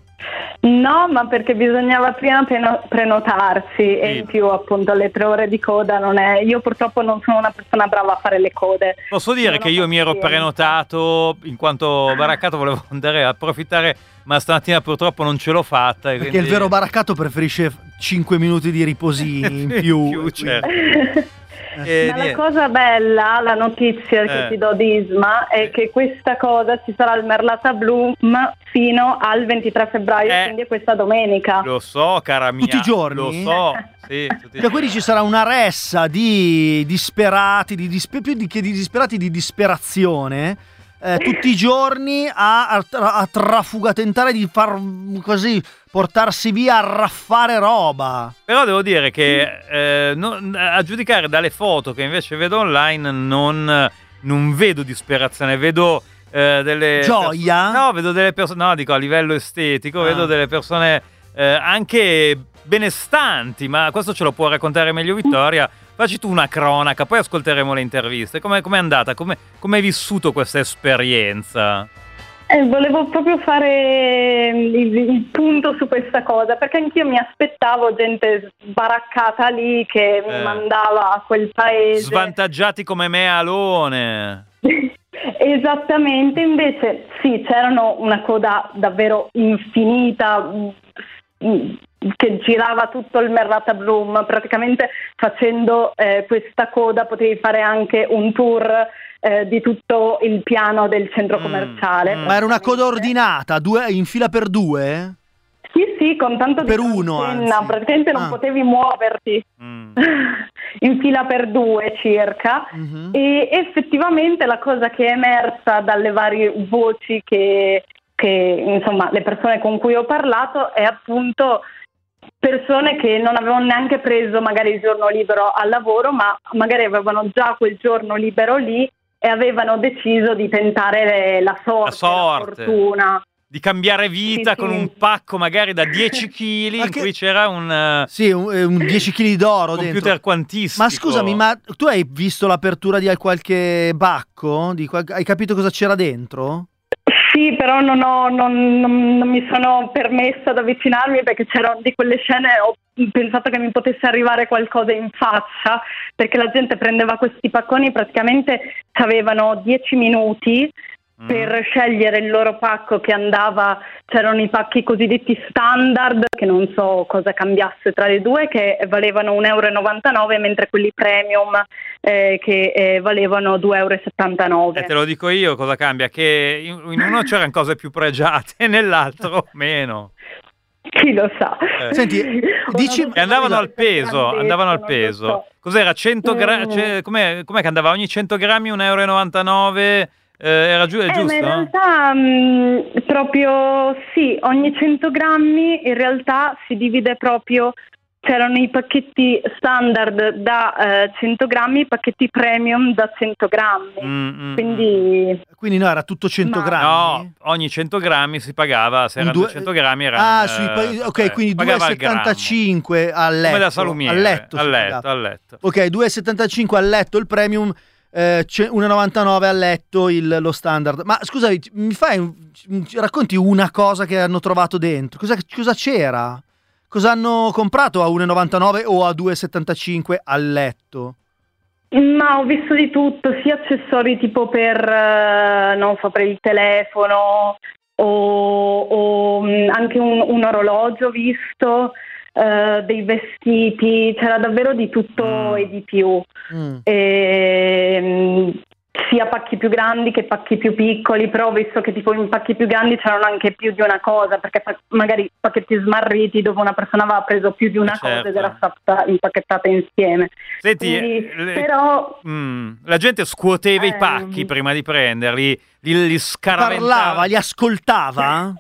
No, ma perché bisognava prima preno- prenotarsi e in più appunto le tre ore di coda non è... Io purtroppo non sono una persona brava a fare le code. Posso dire Non che ho io mi ero pazienza. prenotato in quanto baraccato, volevo andare a approfittare, ma stamattina purtroppo non ce l'ho fatta. e Perché quindi- il vero baraccato preferisce cinque minuti di riposini in più. più, certo. Ma la niente. cosa bella, la notizia che Eh. ti do di Isma è che questa cosa ci sarà al Merlata Bloom fino al ventitré febbraio, Eh. quindi è questa domenica. Lo so, cara mia. Tutti i giorni? Lo so, sì. Tutti... Cioè, quindi ci sarà una ressa di disperati, di dispe- più di che di disperati, di disperazione, eh, tutti i giorni a, a, a trafuga, tentare di far così, portarsi via, a raffare roba. Però devo dire che eh, non- a giudicare dalle foto che invece vedo online non, non vedo disperazione, vedo eh, delle Gioia? perso- no, vedo delle persone, no, dico a livello estetico, Ah. vedo delle persone eh, anche benestanti, ma questo ce lo può raccontare meglio Vittoria. Facci tu una cronaca, poi ascolteremo le interviste. Come è andata? Come hai vissuto questa esperienza? Eh, volevo proprio fare il, il punto su questa cosa, perché anch'io mi aspettavo gente sbaraccata lì che mi Eh. mandava a quel paese. Svantaggiati come me a Alone. Esattamente, invece sì, c'erano una coda davvero infinita, mm, che girava tutto il Merata Bloom. Praticamente facendo eh, questa coda potevi fare anche un tour eh, di tutto il piano del centro commerciale. Ma era una coda ordinata, due, in fila per due? Sì, sì, con tanto per di uno, antenna, praticamente non Ah. potevi muoverti Mm. in fila per due circa. Mhm. E effettivamente la cosa che è emersa dalle varie voci che, che insomma le persone con cui ho parlato è appunto persone che non avevano neanche preso magari il giorno libero al lavoro, ma magari avevano già quel giorno libero lì e avevano deciso di tentare la sorte, la, sorte. fortuna. Di cambiare vita Sì, con sì. un pacco magari da dieci chili in cui c'era un, eh, Sì, un, un dieci chili d'oro computer dentro. quantistico. Ma scusami, ma tu hai visto l'apertura di qualche bacco? Di qual- hai capito cosa c'era dentro? Sì, però non, ho, non, non, non mi sono permessa ad avvicinarmi perché c'erano di quelle scene, ho pensato che mi potesse arrivare qualcosa in faccia, perché la gente prendeva questi pacconi, praticamente avevano dieci minuti per scegliere il loro pacco che andava. C'erano i pacchi cosiddetti standard, che non so cosa cambiasse tra le due, che valevano un euro e novantanove, mentre quelli premium eh, che eh, valevano due euro e settantanove. Eh, te lo dico io cosa cambia, che in, in uno c'erano cose più pregiate e nell'altro meno. Chi lo sa. Eh. Senti, dici... E andavano al peso, andavano al peso. Cos'era? cento grammi? Mm. Cioè, com'è, com'è che andava? Ogni cento grammi un euro e novantanove? Eh, era giù, è Eh, giusto? ma in realtà mh, proprio sì, ogni cento grammi in realtà si divide proprio, c'erano i pacchetti standard da eh, cento grammi, i pacchetti premium da cento grammi, Mm, mm, quindi... Quindi no, era tutto cento grammi? No, ogni cento grammi si pagava, se Un erano due- duecento grammi era... Ah, eh, sui pa- ok, eh, quindi pagava due al e settantacinque a letto. Come da salumiere, a letto, al si letto, pagava. al letto. Ok, due e settantacinque a letto il premium, eh, c'è uno e novantanove a letto il- lo standard. Ma scusami, mi fai un- un- racconti una cosa che hanno trovato dentro? Cosa, cosa c'era? Cosa hanno comprato a uno e novantanove o a due e settantacinque a letto? Ma ho visto di tutto, sia accessori tipo per, eh, non so, per il telefono o, o, mh, anche un, un orologio ho visto, eh, dei vestiti, c'era davvero di tutto e di più. Mm. E, mh, sia pacchi più grandi che pacchi più piccoli, però ho visto che tipo in pacchi più grandi c'erano anche più di una cosa, perché pa- magari pacchetti smarriti dove una persona aveva preso più di una Certo. cosa ed era stata impacchettata insieme. Senti, Quindi, le- però Mm, la gente scuoteva i Ehm. pacchi prima di prenderli, li, li scaraventava. Parlava, li ascoltava?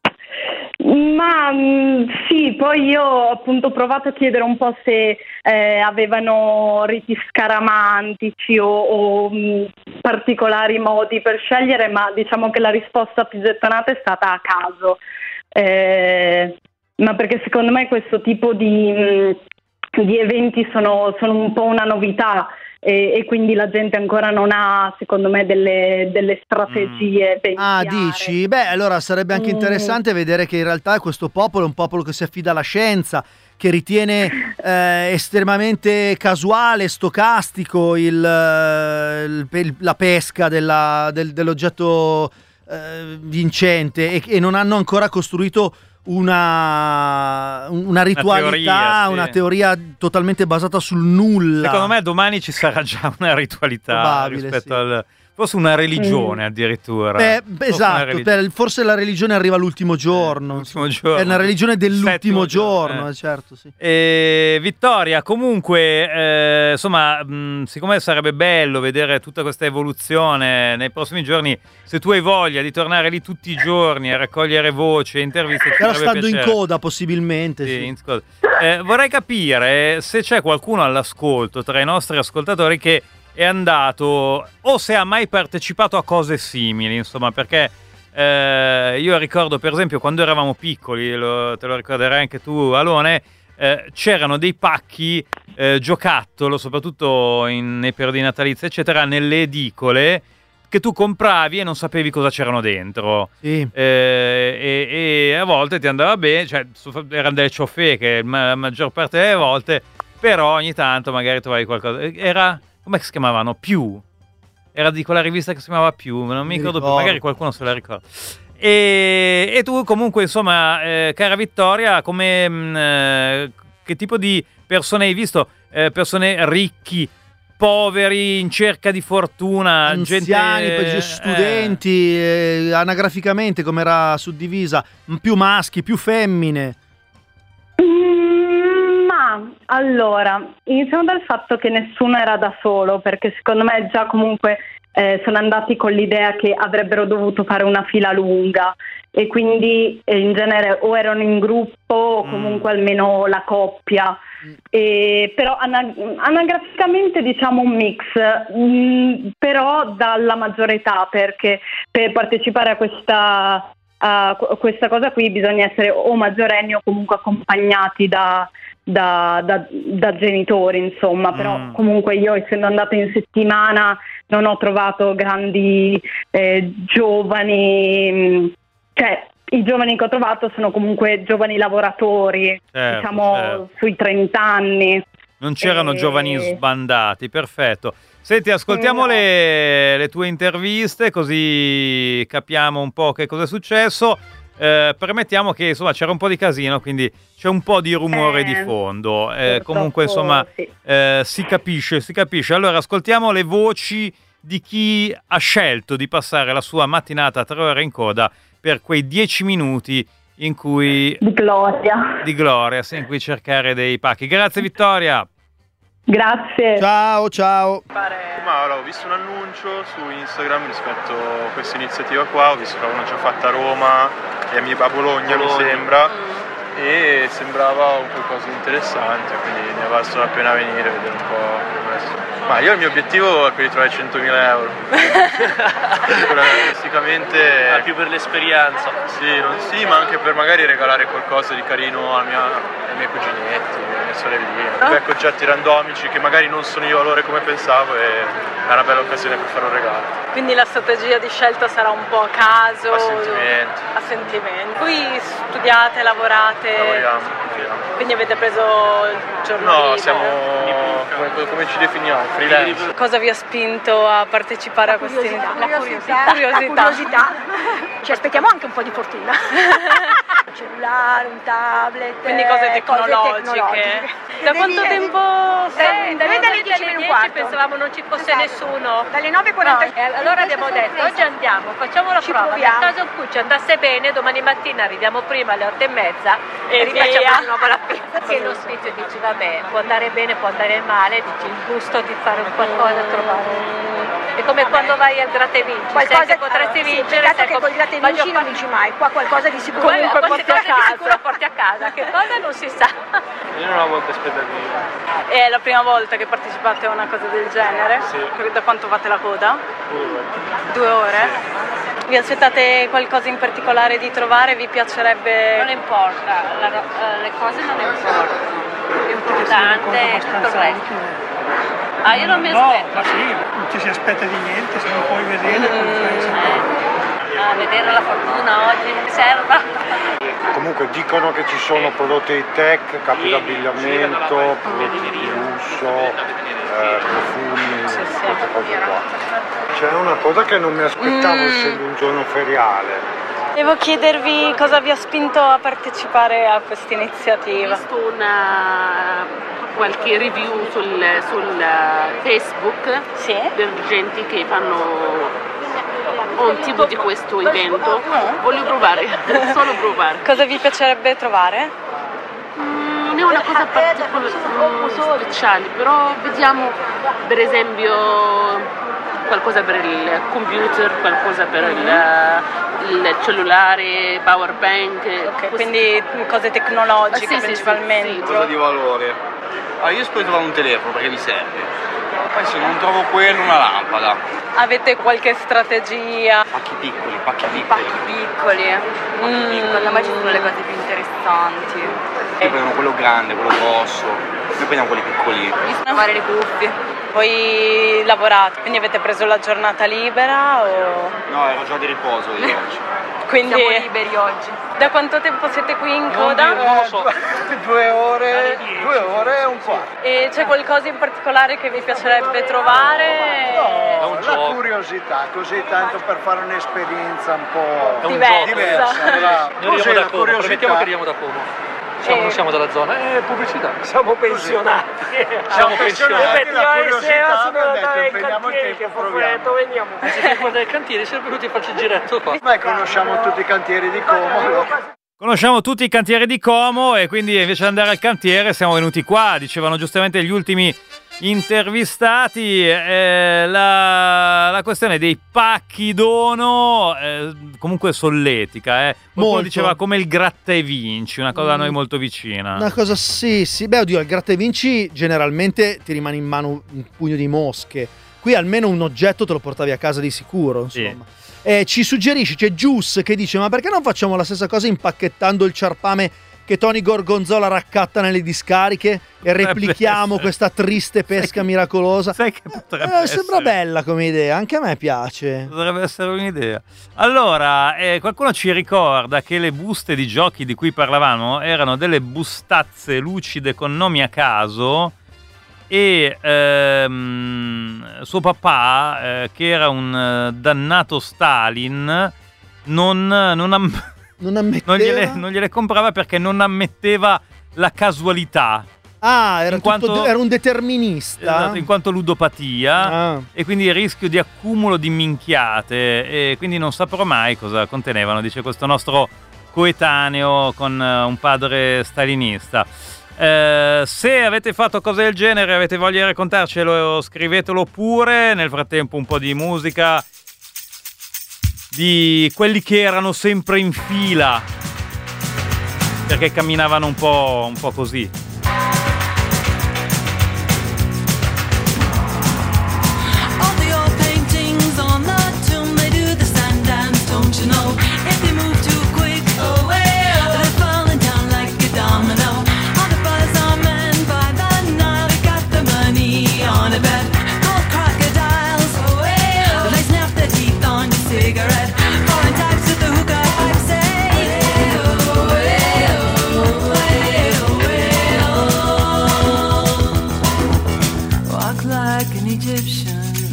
Ma mh, sì, poi io ho appunto provato a chiedere un po' se eh, avevano riti scaramantici o, o mh, particolari modi per scegliere, ma diciamo che la risposta più gettonata è stata a caso. Eh, ma perché secondo me questo tipo di, mh, di eventi sono, sono un po' una novità. E, e quindi la gente ancora non ha, secondo me, delle, delle strategie ben Ah, chiare. dici? Beh, allora sarebbe anche Mm. interessante vedere che in realtà questo popolo è un popolo che si affida alla scienza, che ritiene eh, estremamente casuale, stocastico il, eh, il- il- la pesca della- del- dell'oggetto eh, vincente e, e non hanno ancora costruito una, una ritualità, una teoria, teoria, sì. totalmente basata sul nulla. Secondo me domani ci sarà già una ritualità Probabile, rispetto sì. al... Forse una religione Mm. addirittura. Beh, Forse una esatto, religi- per- forse la religione arriva l'ultimo giorno. l'ultimo giorno. È una religione dell'ultimo Settimo giorno, giorno, eh. eh, certo, sì. E Vittoria, comunque, eh, insomma, mh, siccome sarebbe bello vedere tutta questa evoluzione nei prossimi giorni, se tu hai voglia di tornare lì tutti i giorni a raccogliere voci e interviste, ci Però farebbe stando in piacere. coda possibilmente, Sì, sì. in coda. Eh, vorrei capire se c'è qualcuno all'ascolto tra i nostri ascoltatori che è andato o se ha mai partecipato a cose simili, insomma, perché eh, io ricordo per esempio quando eravamo piccoli, lo- te lo ricorderai anche tu Alone, eh, c'erano dei pacchi eh, giocattolo, soprattutto in, nei periodi natalizi eccetera, nelle edicole che tu compravi e non sapevi cosa c'erano dentro. Sì. Eh, e, e a volte ti andava bene, cioè su- erano delle ciofeche ma- la maggior parte delle volte, però ogni tanto magari trovavi qualcosa. Era, come si chiamavano? Più. Era di quella rivista che si chiamava Più, non mi, Mi ricordo più, ricordo. magari qualcuno se la ricorda. E, e tu comunque, insomma, eh, cara Vittoria, come mh, eh, che tipo di persone hai visto? Eh, persone ricchi, poveri, in cerca di fortuna, anziani, gente, peggio studenti, eh, anagraficamente come era suddivisa, più maschi, più femmine. Mm, ma allora, iniziamo dal fatto che nessuno era da solo, perché secondo me già comunque eh, sono andati con l'idea che avrebbero dovuto fare una fila lunga e quindi eh, in genere o erano in gruppo o comunque mm. almeno la coppia. E però ana- anagraficamente diciamo un mix, mh, però dalla maggiore età, perché per partecipare a questa, a questa cosa qui bisogna essere o maggiorenni o comunque accompagnati da, da, da, da genitori, insomma. Però mm. comunque io, essendo andata in settimana, non ho trovato grandi eh, giovani, mh, cioè i giovani che ho trovato sono comunque giovani lavoratori, certo, diciamo certo. sui trenta anni. Non c'erano e... giovani sbandati, perfetto. Senti, ascoltiamo no. le, le tue interviste così capiamo un po' che cosa è successo. Eh, permettiamo che insomma c'era un po' di casino, quindi c'è un po' di rumore eh, di fondo. Eh, comunque insomma sì. eh, si capisce, si capisce. Allora ascoltiamo le voci di chi ha scelto di passare la sua mattinata a tre ore in coda per quei dieci minuti in cui di gloria, di gloria, sì, in cui cercare dei pacchi. Grazie Vittoria. Grazie. Ciao, ciao. Ma ho visto un annuncio su Instagram rispetto a questa iniziativa qua, ho visto che l'avevano già fatta a Roma e a Bologna, mi sembra, e sembrava un qualcosa di interessante, quindi ne è valso la pena venire a vedere un po' come è. Ma io il mio obiettivo è quello di trovare centomila euro. Realisticamente. Ah, più per l'esperienza. Sì, non, sì, ma anche per magari regalare qualcosa di carino a mia, ai miei cuginetti, alle mie sorelline. Ah. Becco oggetti randomici che magari non sono di valore come pensavo e è una bella occasione per fare un regalo. Quindi la strategia di scelta sarà un po' a caso? A sentimento. A sentimento. Poi studiate, lavorate? Lavoriamo, lavoriamo. Quindi avete preso il giorno No, libero? siamo, come, come ci definiamo, freelance. Cosa vi ha spinto a partecipare a questa iniziativa? La curiosità. Curiosità. La curiosità. Ci aspettiamo anche un po' di fortuna. Un cellulare, un tablet. Quindi cose tecnologiche. Cose tecnologiche. Da quanto Devi- tempo? Eh, Dalle dalle dieci meno un quarto. pensavamo non ci fosse Esatto. nessuno. Dalle nove e quarantacinque. No, e allora abbiamo detto, oggi andiamo, facciamo la Ci prova. proviamo. Nel caso in cui ci andasse bene, domani mattina arriviamo prima alle otto e mezza e, E rifacciamo via. di nuovo la festa. Che lo spizio dici, vabbè, può andare bene, può andare male, dici il gusto di fare un qualcosa, trovare. È come quando vai al gratta e vinci, sai che potresti sì, vincere. peccato sai che co- col gratta e voglio vinci non fare- vinci mai. Qua qualcosa di sicuro Comunque porti a qualcosa di casa. sicuro porti a casa, che cosa non si sa. Io non ho molte aspettative. È la prima volta che partecipate a una cosa del genere? Sì. Da quanto fate la coda? Due. Due ore? Vi aspettate qualcosa in particolare di trovare? Vi piacerebbe? Non importa, la ro- eh, le cose non importano. L'importante è tutto il resto. Ah, io non mi No, aspetto. ma sì, non ci si aspetta di niente, se non puoi vedere come fai a sapere. A vedere la fortuna oggi mi serva. Comunque dicono che ci sono prodotti di tech, capi d'abbigliamento, prodotti di lusso, eh, profumi, queste cose qua. C'è una cosa che non mi aspettavo Mm. essendo un giorno feriale. Devo chiedervi cosa vi ha spinto a partecipare a questa iniziativa. Ho visto una, qualche review sul, sul Facebook per gente che fanno un tipo di questo evento. Voglio provare, solo provare. Cosa vi piacerebbe trovare? Mm, non è una cosa particolare, speciale, però vediamo per esempio qualcosa per il computer, qualcosa per il, il cellulare, power bank. Ok, quindi cose tecnologiche Ah, sì, sì, principalmente. sì, sì. Cosa di valore? Ah, io spero di trovare un telefono perché mi serve. Poi se non trovo quello, una lampada. Avete qualche strategia? Pacchi piccoli, pacchi piccoli. Pacchi piccoli. Mm. Secondo me ci sono le cose più interessanti. Io prendo quello grande, quello grosso. Noi prendiamo quelli piccolini. Trovare le cuffie. Poi lavorate, quindi avete preso la giornata libera o... No, ero già di riposo io oggi. Quindi... Siamo liberi oggi. Da quanto tempo siete qui in coda? Non lo so. Due ore, due ore e un quarto. E c'è qualcosa in particolare che vi piacerebbe trovare? No, la curiosità, così tanto per fare un'esperienza un po' diversa. diversa. Noi arriviamo Così da la Como, curiosità. permettiamo che arriviamo da Como. Siamo, Eh. non siamo della zona, è pubblicità. Siamo pensionati. Siamo pensionati. La curiosità, abbiamo detto, impegniamo il tempo, proviamo. veniamo. Anziché guardare il cantiere, siamo venuti a farci il giretto qua. Ma conosciamo tutti i cantieri di Como. Conosciamo tutti i cantieri di Como e quindi invece di andare al cantiere siamo venuti qua, dicevano giustamente gli ultimi intervistati. Eh, la, la questione dei pacchi dono eh, comunque solletica, eh. Qualcuno Molto. diceva come il gratta e vinci, una cosa a noi Mm. molto vicina. Una cosa sì, sì. Beh, oddio, al gratta e vinci generalmente ti rimane in mano un pugno di mosche. Qui almeno un oggetto te lo portavi a casa di sicuro, insomma. Eh, ci suggerisce, c'è Gius che dice: ma perché non facciamo la stessa cosa impacchettando il ciarpame che Tony Gorgonzola raccatta nelle discariche e replichiamo essere. questa triste pesca miracolosa? Sai che potrebbe Eh, sembra essere. bella come idea, anche a me piace. Potrebbe essere un'idea. Allora, eh, qualcuno ci ricorda che le buste di giochi di cui parlavamo erano delle bustazze lucide con nomi a caso e ehm, suo papà, eh, che era un eh, dannato Stalin, non, non, am- Non ammetteva? non, gliele, non gliele comprava perché non ammetteva la casualità. Ah, era, In quanto- tutto- era un determinista. Esatto, in quanto ludopatia Ah. e quindi il rischio di accumulo di minchiate e quindi non saprò mai cosa contenevano, dice questo nostro coetaneo con eh, un padre stalinista. Eh, se avete fatto cose del genere, avete voglia di raccontarcelo, scrivetelo pure. Nel frattempo un po' di musica di quelli che erano sempre in fila perché camminavano un po', un po' così. All the old paintings on the tomb, they do the stand dance, don't you know? If they move too quick, oh well, they're falling down like a domino. All the buzz are men by the Nile, they got the money on a bet. Gold crocodiles, oh well, they snap their teeth on your cigarette. Foreign types with the hookah pipe say, oh well, oh well, walk like an Egyptian.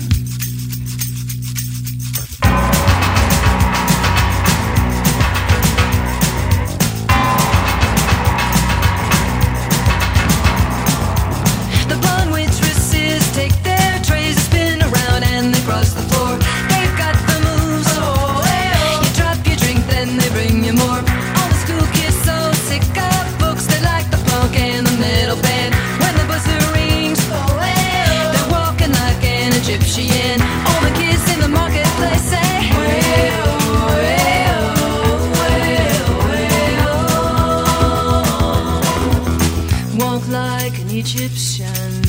The blonde waitresses take their trays, spin around and they cross the floor. They've got the moves, oh well. You drop your drink, then they bring you more. All the school kids so sick of books, they like the punk and the metal band. When the buzzer rings, oh well, they're walking like an Egyptian. All the kids in the marketplace say, well, well, well, well. Walk like an Egyptian.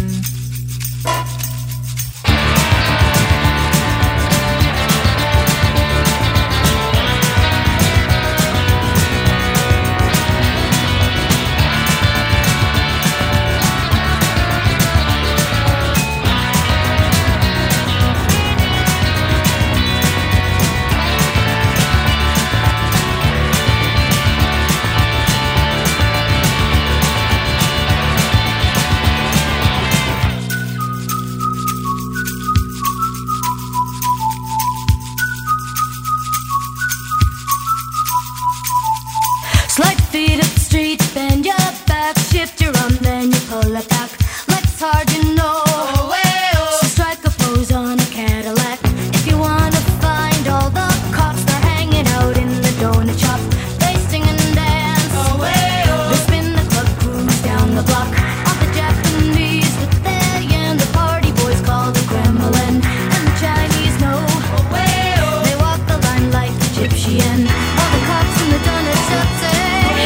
Slide feet up the street, bend your back, shift your arm, then you pull it back. Legs hard, you know. So strike a pose on a Cadillac. If you wanna find all the cops, they're hanging out in the donut shop. They sing and dance. They spin the club, cruise down the block. All the Japanese with their yen, the party boys call the Kremlin, and the Chinese know. They walk the line like Egyptian. All the cops in the donut shop say,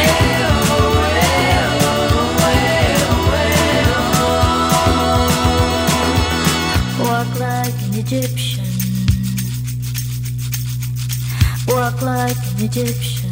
walk like an Egyptian. Walk like an Egyptian.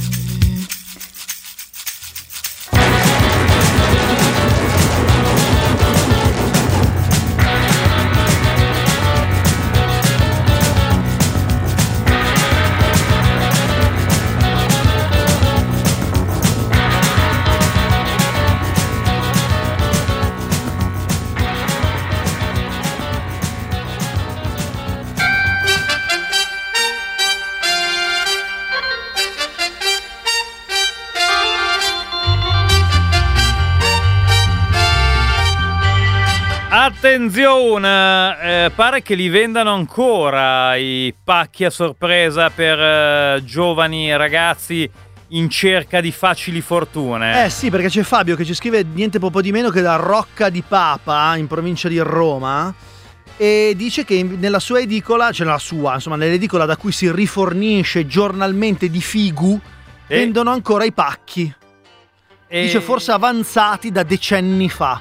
Attenzione, eh, pare che li vendano ancora i pacchi a sorpresa per eh, giovani ragazzi in cerca di facili fortune. Eh sì, perché c'è Fabio che ci scrive niente poco di meno che da Rocca di Papa, in provincia di Roma, e dice che nella sua edicola, cioè nella sua, insomma nell'edicola da cui si rifornisce giornalmente di figu, E? vendono ancora i pacchi. E... Dice forse avanzati da decenni fa.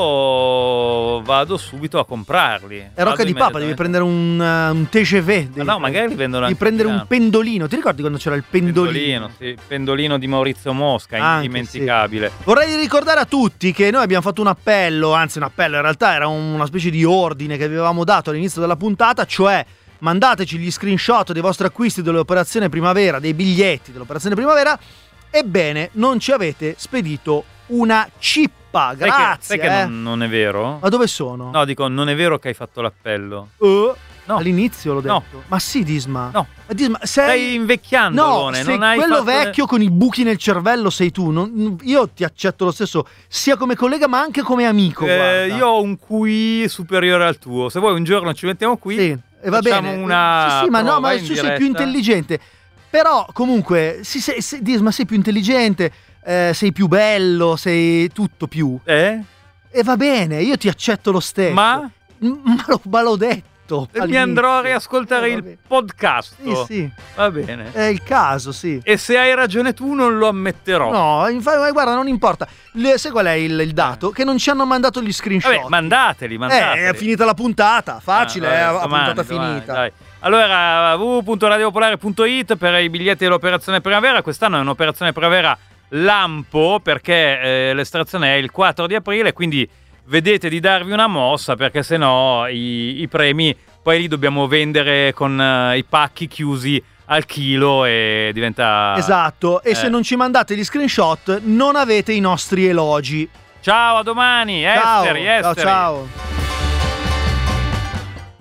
Io vado subito a comprarli. È Rocca di Papa, devi prendere un, uh, un T G V. Ma no, magari li vendono Devi anche prendere a un pendolino. Ti ricordi quando c'era il pendolino? Pendolino, sì, pendolino di Maurizio Mosca, Anche, indimenticabile. sì. Vorrei ricordare a tutti che noi abbiamo fatto un appello, anzi un appello, in realtà era una specie di ordine che avevamo dato all'inizio della puntata, cioè mandateci gli screenshot dei vostri acquisti dell'operazione primavera, dei biglietti dell'operazione primavera. Ebbene, non ci avete spedito una cippa, grazie. Sai che, sai che eh. non, non è vero? Ma dove sono? No, dico, non è vero che hai fatto l'appello. Uh, no. All'inizio l'ho detto. No. Ma sì, Disma. No. Disma, sei... Stai invecchiando, No, Lone, sei non hai quello fatto... vecchio con i buchi nel cervello sei tu. Non- io ti accetto lo stesso, sia come collega ma anche come amico. Eh, guarda. io ho un Q I superiore al tuo. Se vuoi un giorno ci mettiamo qui, Sì, e va facciamo bene. una Sì, sì, ma no, prova ma in tu sei diretta. più intelligente. Però comunque, sì, sei, sei, Disma, sei più intelligente, eh, sei più bello, sei tutto più. Eh? E va bene, io ti accetto lo stesso. Ma? Ma, lo, ma l'ho detto. E mi all'inizio. andrò a riascoltare Eh, va il bene. podcast. Sì, sì. Va bene. È il caso, sì. E se hai ragione tu non lo ammetterò. No, infatti, ma guarda, non importa. Le- sai qual è il, il dato? Che non ci hanno mandato gli screenshot. Vabbè, mandateli, mandateli. Eh, è finita la puntata. Facile, Ah, vabbè, è a domani, puntata domani, finita. dai. Allora, w w w punto radio popolare punto i t per i biglietti dell'operazione primavera. Quest'anno è un'operazione primavera lampo, perché eh, l'estrazione è il quattro di aprile, quindi vedete di darvi una mossa, perché sennò i, i premi poi li dobbiamo vendere con uh, i pacchi chiusi al chilo e diventa... Esatto, e eh. se non ci mandate gli screenshot non avete i nostri elogi. Ciao, a domani, Ciao, esteri, ciao, esteri. ciao.